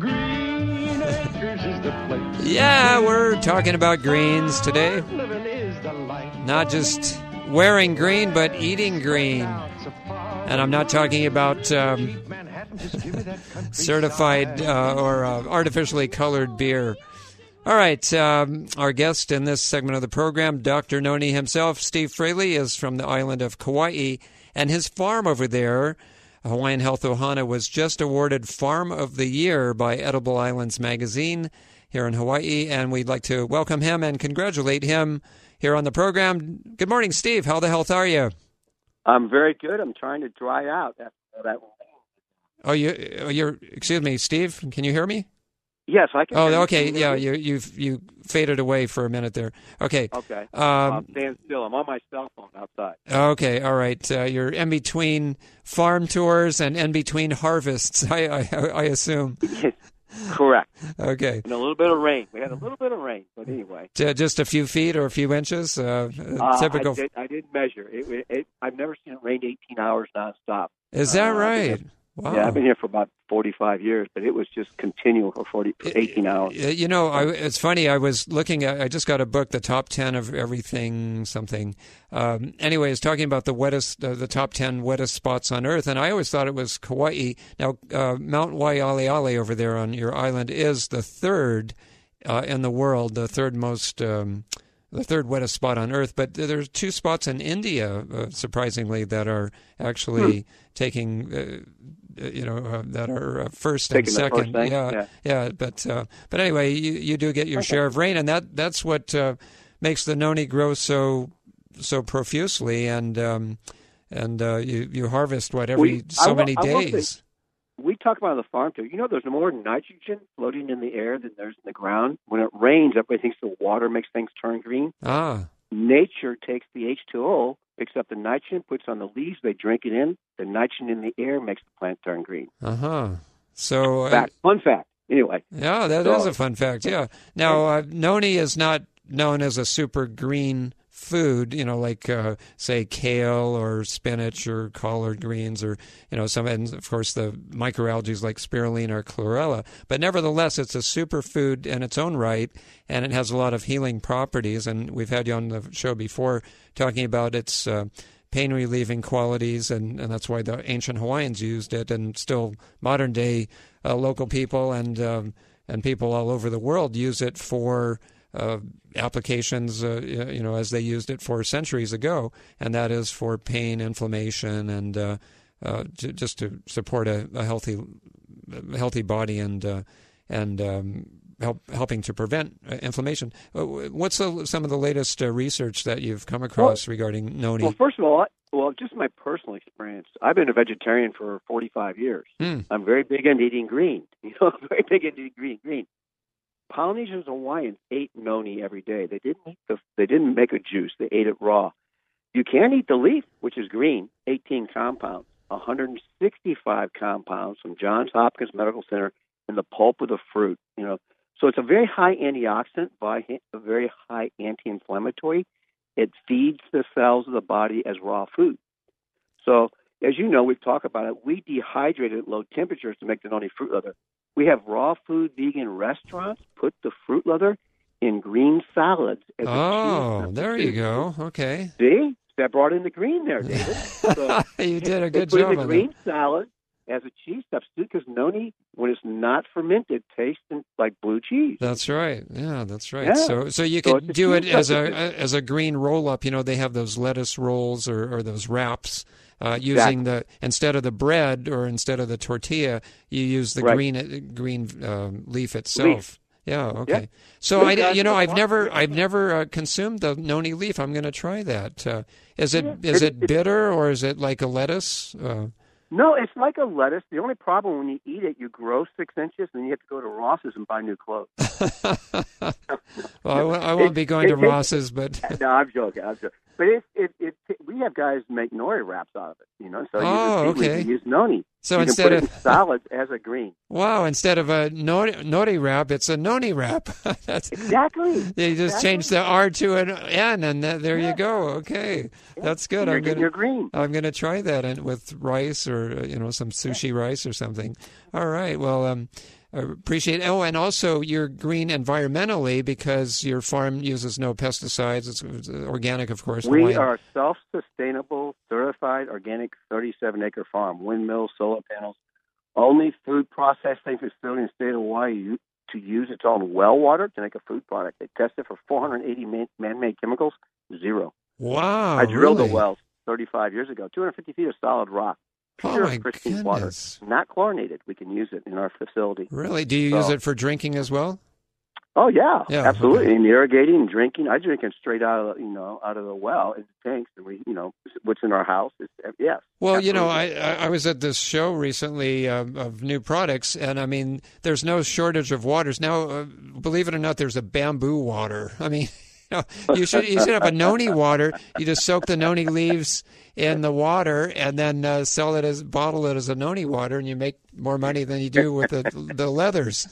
Yeah, we're talking about greens today. Not just wearing green, but eating green. And I'm not talking about um, certified uh, or uh, artificially colored beer. All right, um, our guest in this segment of the program, Doctor Noni himself, Steve Fraley, is from the island of Kauai, and his farm over there, Hawaiian Health Ohana, was just awarded Farm of the Year by Edible Islands Magazine here in Hawaii, and we'd like to welcome him and congratulate him here on the program. Good morning, Steve. How the health are you? I'm very good. I'm trying to dry out after that. Oh, you, you're, excuse me, Steve, can you hear me? Yes, I can. Oh, okay. Yeah, you you you faded away for a minute there. Okay. Okay. Um, I'm staying still. I'm on my cell phone outside. Okay. All right. Uh, you're in between farm tours and in between harvests, I I, I assume. Correct. Okay. And a little bit of rain. We had a little bit of rain, but anyway. Just a few feet or a few inches? Uh, Uh, typical. I, did, I didn't measure. It, it, it, I've never seen it rain eighteen hours nonstop. Is that Uh, right? Wow. Yeah, I've been here for about forty-five years, but it was just continual for forty, for eighteen hours. You know, I, it's funny. I was looking at. I just got a book, the top ten of everything, something. Um, anyway, it's talking about the wettest, uh, the top ten wettest spots on Earth, and I always thought it was Kauai. Now, uh, Mount Waialeale over there on your island is the third uh, in the world, the third most. Um, the third wettest spot on Earth, but there's two spots in India, uh, surprisingly, that are actually hmm. taking, uh, you know, uh, that are uh, first Taking and second. First yeah, yeah, yeah. But uh, but anyway, you, you do get your okay. share of rain, and that that's what uh, makes the noni grow so so profusely, and um, and uh, you you harvest what every we, so will, many days. We talk about on the farm too. You know, there's more nitrogen floating in the air than there's in the ground. When it rains, everybody thinks the water makes things turn green. Ah. Nature takes the H two O, picks up the nitrogen, puts on the leaves. They drink it in. The nitrogen in the air makes the plant turn green. Uh huh. So fact, uh, fun fact. Anyway. Yeah, that so, is a fun fact. Yeah. Now, uh, noni is not known as a super green food, you know, like uh, say kale or spinach or collard greens, or you know, some, and of course the microalgae like spirulina or chlorella. But nevertheless, it's a superfood in its own right, and it has a lot of healing properties. And we've had you on the show before talking about its uh, pain relieving qualities, and, and that's why the ancient Hawaiians used it, and still modern day uh, local people and um, and people all over the world use it for. Uh, applications, uh, you know, as they used it for centuries ago, and that is for pain, inflammation, and uh, uh, to, just to support a, a healthy, a healthy body, and uh, and um, help helping to prevent uh, inflammation. What's the, some of the latest uh, research that you've come across well, regarding noni? Well, first of all, I, well, just my personal experience. I've been a vegetarian for forty-five years. Mm. I'm very big into eating green. You know, I'm very big into eating green. Green. Polynesians and Hawaiians ate noni every day. They didn't eat the, they didn't make a juice. They ate it raw. You can eat the leaf, which is green, eighteen compounds, one hundred sixty-five compounds from Johns Hopkins Medical Center in the pulp of the fruit. You know, so it's a very high antioxidant, a very high anti-inflammatory. It feeds the cells of the body as raw food. So, as you know, we've talked about it. We dehydrate it at low temperatures to make the noni fruit leather. We have raw food vegan restaurants put the fruit leather in green salads. As oh, a there you go. Okay. See? That brought in the green there, David. So you did a good they job put in the on green that. salad as a cheese substitute because noni, when it's not fermented, tastes like blue cheese. That's right. Yeah, that's right. Yeah. So, so you So could it's a do it cheese as a substitute. as a green roll up. You know, they have those lettuce rolls or, or those wraps. Uh, using Exactly. the instead of the bread or instead of the tortilla, you use the Right. green green um, leaf itself. Leaf. Yeah. Okay. Yeah. So Good I, guys you know, in the I've farm. never, I've never uh, consumed the noni leaf. I'm going to try that. Uh, is it, Yeah. is It- it bitter or is it like a lettuce? Uh, No, it's like a lettuce. The only problem when you eat it, you grow six inches, and you have to go to Ross's and buy new clothes. well, I, won't- I won't It- be going it to takes- Ross's, but no, I'm joking. I'm joking. But it, it, it, we have guys make nori wraps out of it, you know. So Oh, you okay. can use noni. So you instead can put of- it in salads as a green. wow! Instead of a nori, nori wrap, it's a noni wrap. That's Exactly. You just Exactly. change the R to an N, and that, there you go. Okay, that's good. You're I'm getting gonna your green. I'm gonna try that and with rice or uh, you know some sushi rice or something. All right. Well, um, I appreciate it. Oh, and also you're green environmentally because your farm uses no pesticides. It's, it's organic, of course. We Hawaiian. are a self-sustainable, certified, organic, thirty-seven acre farm. Windmills, solar panels, only food processing facility in the state of Hawaii to use its own well water to make a food product. They tested for four hundred eighty man- man-made chemicals, zero. Wow! I drilled really? the wells thirty-five years ago, two hundred fifty feet of solid rock. Oh, Pure my pristine goodness. water, not chlorinated. We can use it in our facility. Really? Do you So- use it for drinking as well? Oh yeah, Yeah, absolutely. okay. And irrigating and drinking. I drink it straight out of you know out of the well in the tanks, and we you know what's in our house is yes. Well, absolutely. you know, I, I I was at this show recently uh, of new products, and I mean, there's no shortage of waters now. Uh, believe it or not, there's a bamboo water. I mean. You know, you should you should have a noni water. You just soak the noni leaves in the water and then uh, sell it as bottle it as a noni water, and you make more money than you do with the the leathers.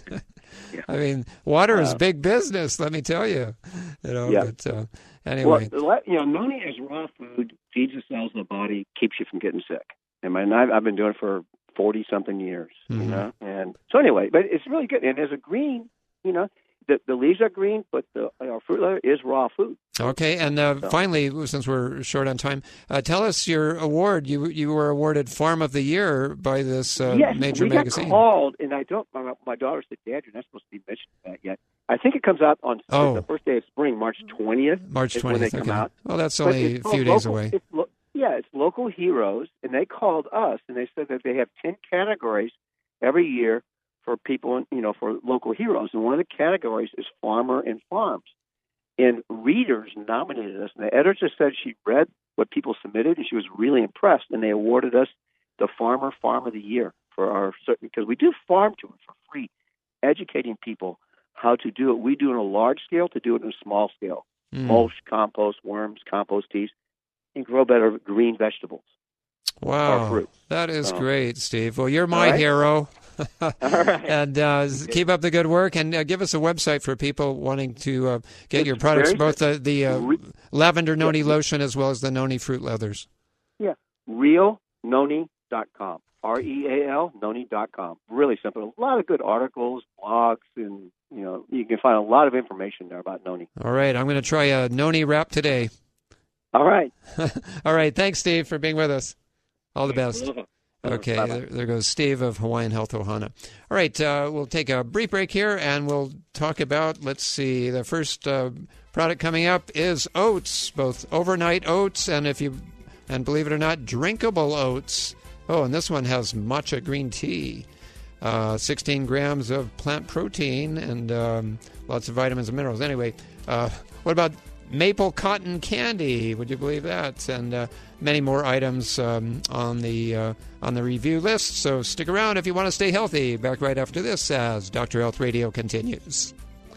I mean, water is big business. Let me tell you. You know. Yeah. But uh, anyway, well, you know, noni as raw food feeds the cells of the body, keeps you from getting sick. And my, I've, I've been doing it for forty something years. Mm-hmm. You know, and so anyway, but it's really good. And as a green, you know. The, the leaves are green, but the our fruit leather is raw food. Okay, and uh, So. finally, since we're short on time, uh, tell us your award. You you were awarded Farm of the Year by this uh, yes, major we magazine. got called, and I don't. My, my daughter said, "Dad, you're not supposed to be mentioning that yet." I think it comes out on Oh. the first day of spring, March twentieth. March is when twentieth. they come Okay. out. Well, that's But only a it's few called days local, away. It's lo- yeah, it's local heroes, and they called us, and they said that they have ten categories every year for people, you know, for local heroes. And one of the categories is farmer and farms. And readers nominated us. And the editor said she read what people submitted, and she was really impressed. And they awarded us the Farmer Farm of the Year for our certain, because we do farm to it for free, educating people how to do it. We do it on a large scale to do it on a small scale. Mm. Mulch, compost, worms, compost teas, and grow better green vegetables. Wow, Or fruit. that is So. great, Steve. Well, you're my All right. hero. All right. And uh, keep up the good work, and uh, give us a website for people wanting to uh, get It's your products, very both the, the uh, Re- lavender noni Yeah. lotion as well as the noni fruit leathers. Yeah, real noni dot com. R E A L, noni dot com. Really simple. A lot of good articles, blogs, and, you know, you can find a lot of information there about noni. All right, I'm going to try a noni wrap today. All right. All right, thanks, Steve, for being with us. All the best. Aloha. Okay, Bye-bye. there, there goes Steve of Hawaiian Health Ohana. All right, uh, we'll take a brief break here, and we'll talk about, let's see, the first uh, product coming up is oats, both overnight oats and, if you, and believe it or not, drinkable oats. Oh, and this one has matcha green tea, uh, sixteen grams of plant protein, and um, lots of vitamins and minerals. Anyway, uh, what about maple cotton candy? Would you believe that? And uh, many more items um, on the uh, on the review list. So stick around if you want to stay healthy. Back right after this as Doctor Health Radio continues.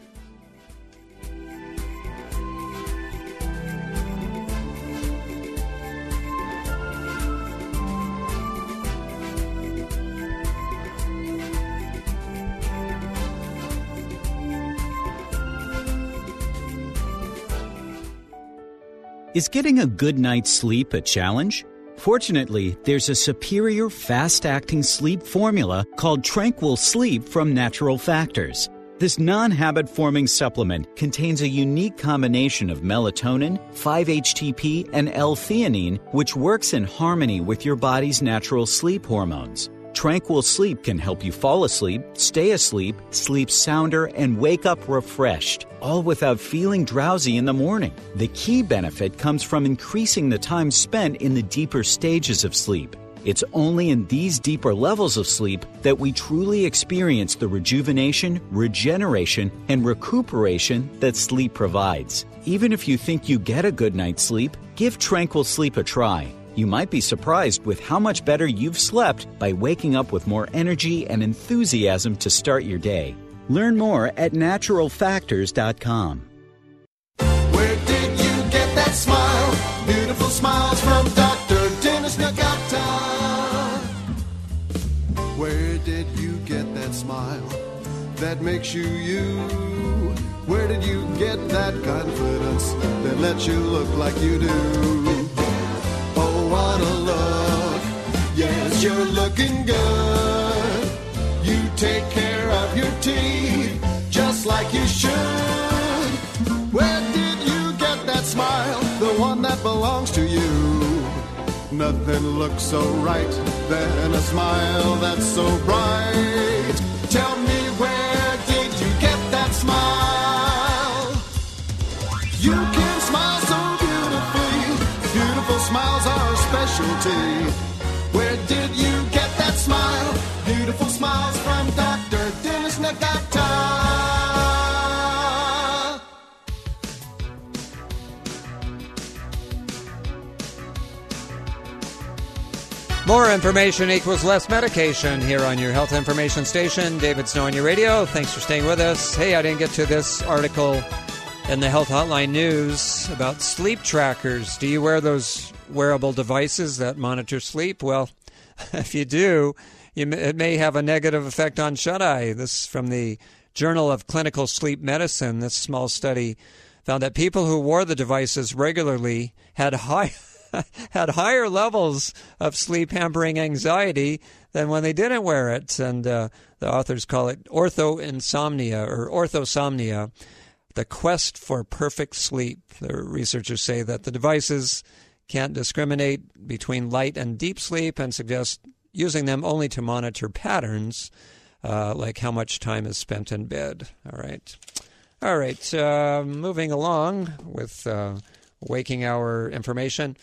Is getting a good night's sleep a challenge? Fortunately, there's a superior fast-acting sleep formula called Tranquil Sleep from Natural Factors. This non-habit-forming supplement contains a unique combination of melatonin, five H T P, and L-theanine, which works in harmony with your body's natural sleep hormones. Tranquil Sleep can help you fall asleep, stay asleep, sleep sounder, and wake up refreshed, all without feeling drowsy in the morning. The key benefit comes from increasing the time spent in the deeper stages of sleep. It's only in these deeper levels of sleep that we truly experience the rejuvenation, regeneration, and recuperation that sleep provides. Even if you think you get a good night's sleep, give Tranquil Sleep a try. You might be surprised with how much better you've slept by waking up with more energy and enthusiasm to start your day. Learn more at natural factors dot com. Where did you get that smile? Beautiful smiles from Doctor Dennis Nagata. Where did you get that smile that makes you you? Where did you get that confidence that lets you look like you do? Oh, what a look. Yes, you're looking good. You take care of your teeth just like you should. Where did you get that smile? The one that belongs to you. Nothing looks so right than a smile that's so bright. Tell me, where did you get that smile? You can smile so beautifully. Beautiful smiles are a specialty. Where did you get that smile? Beautiful smiles from Doctor Dennis Nagata. More information equals less medication here on your health information station. David Snow on your radio. Thanks for staying with us. Hey, I didn't get to this article in the Health Hotline News about sleep trackers. Do you wear those wearable devices that monitor sleep? Well, if you do, you, it may have a negative effect on shut-eye. This is from the Journal of Clinical Sleep Medicine. This small study found that people who wore the devices regularly had high had higher levels of sleep-hampering anxiety than when they didn't wear it. And uh, the authors call it orthoinsomnia or orthosomnia, the quest for perfect sleep. The researchers say that the devices can't discriminate between light and deep sleep and suggest using them only to monitor patterns, uh, like how much time is spent in bed. All right. All right. Uh, moving along with uh, waking hour information.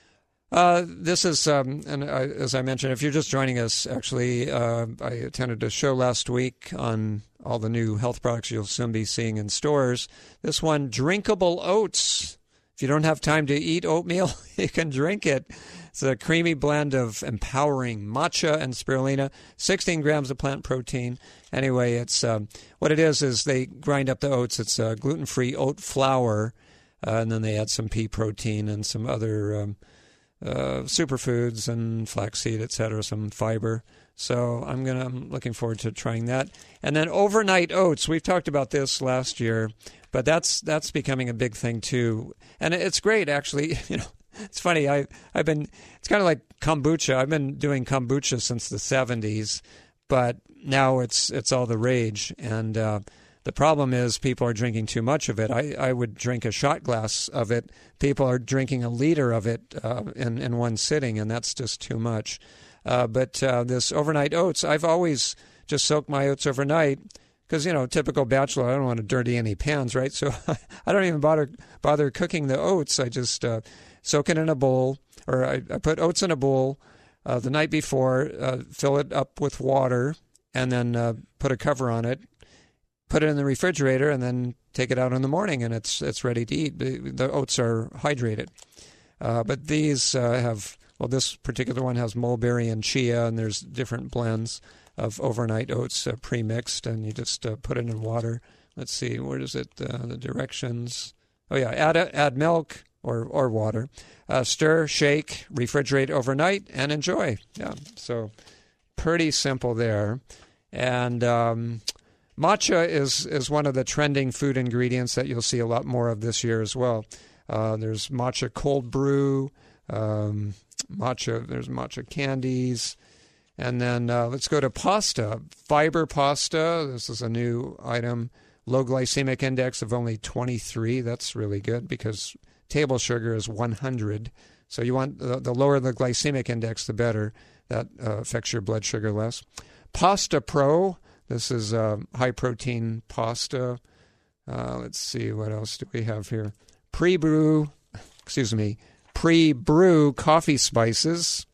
Uh, this is, um, and I, as I mentioned, if you're just joining us, actually, uh, I attended a show last week on all the new health products you'll soon be seeing in stores. This one, drinkable oats. If you don't have time to eat oatmeal, you can drink it. It's a creamy blend of empowering matcha and spirulina, sixteen grams of plant protein. Anyway, it's um, what it is is they grind up the oats. It's uh, gluten-free oat flour, uh, and then they add some pea protein and some other um, uh, superfoods and flaxseed, et cetera, some fiber. So I'm gonna I'm looking forward to trying that. And then overnight oats. We've talked about this last year, but that's that's becoming a big thing too. And it's great, actually. You know, it's funny. I I've been. It's kind of like kombucha. I've been doing kombucha since the seventies, but now it's it's all the rage. And uh, the problem is people are drinking too much of it. I, I would drink a shot glass of it. People are drinking a liter of it uh, in in one sitting, and that's just too much. Uh, but uh, this overnight oats, I've always just soaked my oats overnight because, you know, typical bachelor, I don't want to dirty any pans, right? So I don't even bother bother cooking the oats. I just uh, soak it in a bowl, or I, I put oats in a bowl uh, the night before, uh, fill it up with water, and then uh, put a cover on it, put it in the refrigerator, and then take it out in the morning, and it's it's ready to eat. The, the oats are hydrated. Uh, but these uh, have... Well, this particular one has mulberry and chia, and there's different blends of overnight oats uh, pre-mixed, and you just uh, put it in water. Let's see, where is it? Uh, the directions. Oh, yeah, add add milk or, or water. Uh, stir, shake, refrigerate overnight, and enjoy. Yeah, so pretty simple there. And um, matcha is, is one of the trending food ingredients that you'll see a lot more of this year as well. Uh, there's matcha cold brew, um matcha, there's matcha candies. And then uh, let's go to pasta. Fiber pasta. This is a new item. Low glycemic index of only twenty-three. That's really good because table sugar is one hundred. So you want the, the lower the glycemic index, the better. That uh, affects your blood sugar less. Pasta Pro. This is uh, high protein pasta. Uh, let's see, what else do we have here? Pre-brew, excuse me, pre-brew coffee spices.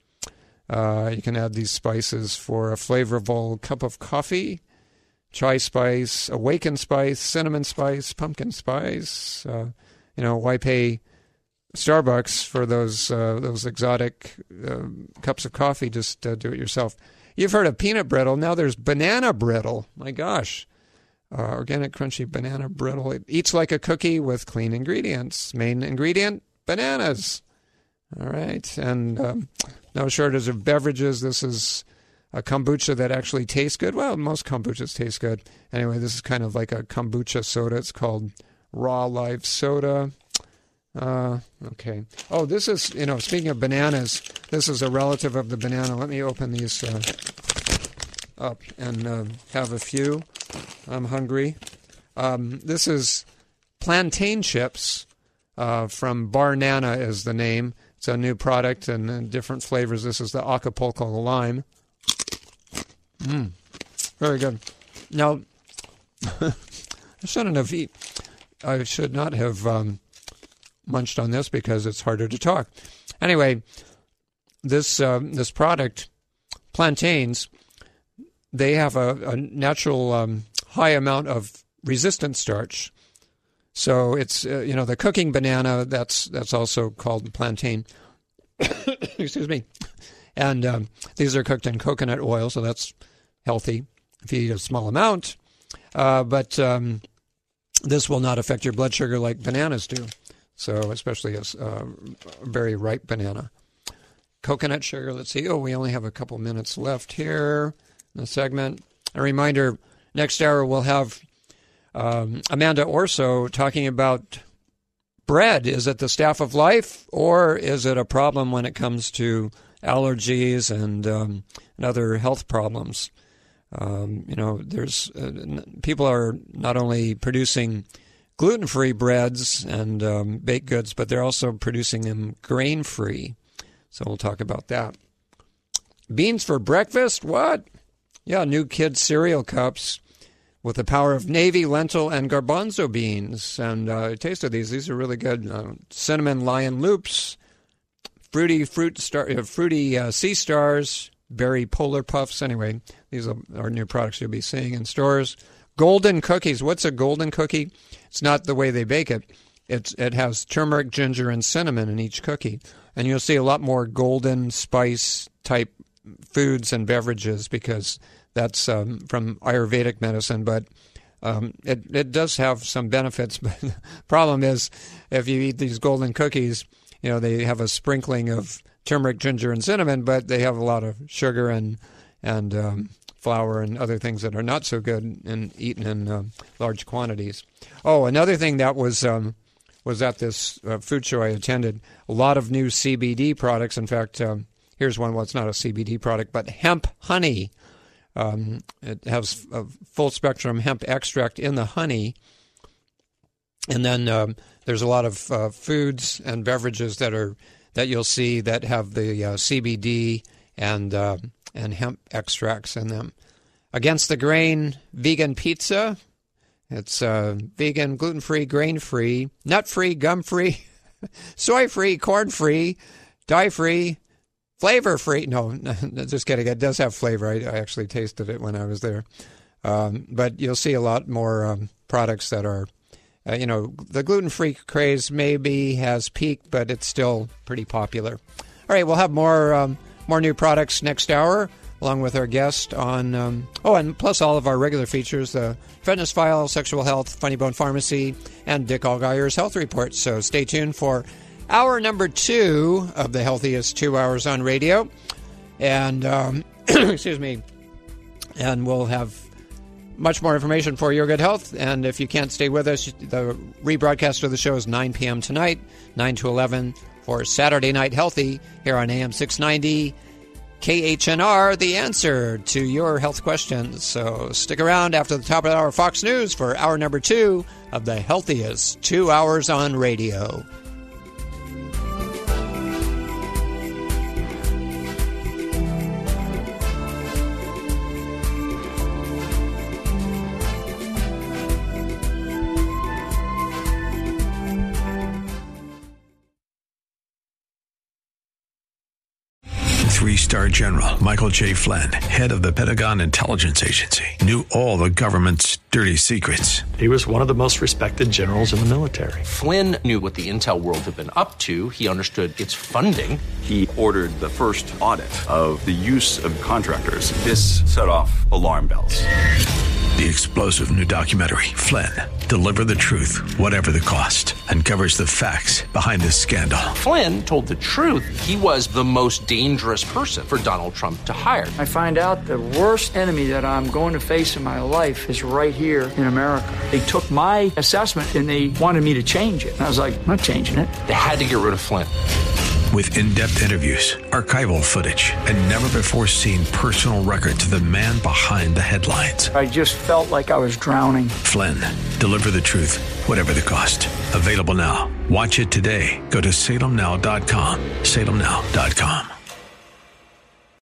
Uh, you can add these spices for a flavorful cup of coffee. Chai spice, awakened spice, cinnamon spice, pumpkin spice. Uh, you know, why pay Starbucks for those uh, those exotic uh, cups of coffee? Just uh, do it yourself. You've heard of peanut brittle. Now there's banana brittle. My gosh. Uh, organic crunchy banana brittle. It eats like a cookie with clean ingredients. Main ingredient, bananas. All right, and um, no shortage of beverages. This is a kombucha that actually tastes good. Well, most kombuchas taste good. Anyway, this is kind of like a kombucha soda. It's called Raw Live Soda. Uh, okay. Oh, this is, you know, speaking of bananas, this is a relative of the banana. Let me open these uh, up and uh, have a few. I'm hungry. Um, this is plantain chips uh, from Barnana is the name. It's a new product and, and different flavors. This is the Acapulco lime. Mmm, very good. Now, I shouldn't have eat. I should not have um, munched on this because it's harder to talk. Anyway, this uh, this product, plantains, they have a, a natural um, high amount of resistant starch. So it's, uh, you know, the cooking banana, that's that's also called plantain. Excuse me. And um, these are cooked in coconut oil, so that's healthy if you eat a small amount. Uh, but um, this will not affect your blood sugar like bananas do, so especially a uh, very ripe banana. Coconut sugar, let's see. Oh, we only have a couple minutes left here in the segment. A reminder, next hour we'll have um, Amanda Orso talking about bread. Is it the staff of life, or is it a problem when it comes to allergies and, um, and other health problems? Um, you know, there's uh, people are not only producing gluten-free breads and um, baked goods, but they're also producing them grain-free. So we'll talk about that. Beans for breakfast? What? Yeah, new kids cereal cups with the power of navy, lentil, and garbanzo beans. And uh, I tasted these. These are really good. Uh, cinnamon lion loops, fruity fruit star, uh, fruity uh, sea stars, berry polar puffs. Anyway, these are new products you'll be seeing in stores. Golden cookies. What's a golden cookie? It's not the way they bake it. It's, it has turmeric, ginger, and cinnamon in each cookie. And you'll see a lot more golden spice type foods and beverages because that's um, from Ayurvedic medicine. But um, it, it does have some benefits. But the problem is if you eat these golden cookies, you know, they have a sprinkling of turmeric, ginger, and cinnamon, but they have a lot of sugar and and um, flour and other things that are not so good and eaten in uh, large quantities. Oh, another thing that was um, was at this uh, food show I attended, a lot of new C B D products. In fact, um, here's one. Well, it's not a C B D product, but hemp honey. Um, it has a full spectrum hemp extract in the honey. And then um, there's a lot of uh, foods and beverages that are that you'll see that have the uh, C B D and uh, and hemp extracts in them. Against the Grain vegan pizza. It's uh, vegan, gluten-free, grain-free, nut-free, gum-free, soy-free, corn-free, dye-free, flavor-free. No, just kidding. It does have flavor. I, I actually tasted it when I was there. Um, but you'll see a lot more um, products that are, uh, you know, the gluten-free craze maybe has peaked, but it's still pretty popular. All right, we'll have more um, more new products next hour, along with our guest on, um, oh, and plus all of our regular features, the Fitness File, Sexual Health, Funny Bone Pharmacy, and Dick Allgeier's Health Report. So stay tuned for hour number two of the healthiest two hours on radio. And, um, excuse me, and we'll have much more information for your good health. And if you can't stay with us, the rebroadcast of the show is nine p.m. tonight, nine to eleven for Saturday Night Healthy here on A M six ninety. K H N R, the answer to your health questions. So stick around after the top of the hour Fox News for hour number two of the healthiest two hours on radio. Three-star General Michael J. Flynn, head of the Pentagon Intelligence Agency, knew all the government's dirty secrets. He was one of the most respected generals in the military. Flynn knew what the intel world had been up to. He understood its funding. He ordered the first audit of the use of contractors. This set off alarm bells. The explosive new documentary, Flynn, Deliver the Truth, Whatever the Cost, uncovers the facts behind this scandal. Flynn told the truth. He was the most dangerous person for Donald Trump to hire. I find out the worst enemy that I'm going to face in my life is right here in America. They took my assessment and they wanted me to change it. And I was like, I'm not changing it. They had to get rid of Flynn. With in-depth interviews, archival footage, and never-before-seen personal records of the man behind the headlines. I just felt like I was drowning. Flynn, Deliver the Truth, Whatever the Cost. Available now. Watch it today. Go to salem now dot com. salem now dot com.